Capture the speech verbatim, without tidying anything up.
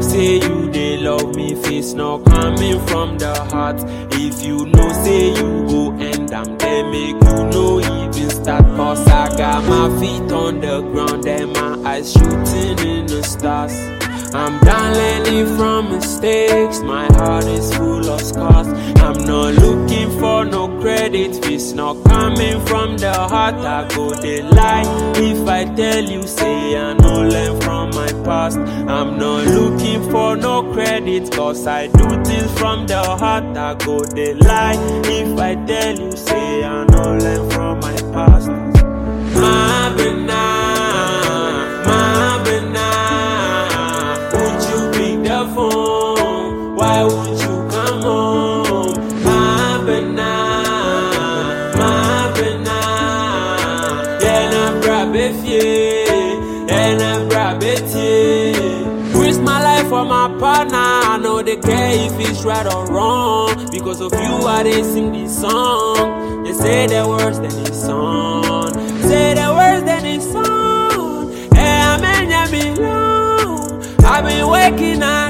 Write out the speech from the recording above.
talk say you they love me, face not coming from the heart. If you know say you go end, I'm there make you know even start. Cause I got my feet on the ground and my eyes shooting in the stars. I'm done learning from mistakes, my heart is full of scars. I'm not looking for no credit, it's not coming from the heart. I go they lie if I tell you say I no learn from my past. I'm not looking for no credit, cause I do things from the heart. I go they lie if I tell you say I no learn from my past. My banana, my banana, would you pick the phone? Why would you come home? My banana, my banana, then I grab it, yeah, then I grab it, yeah. Risk my life for my partner, I know they care if it's right or wrong. Because of you, I they sing this song. They say the words, then it's on. Say the words, then it's on. Hey, I'm in your I've been waking up.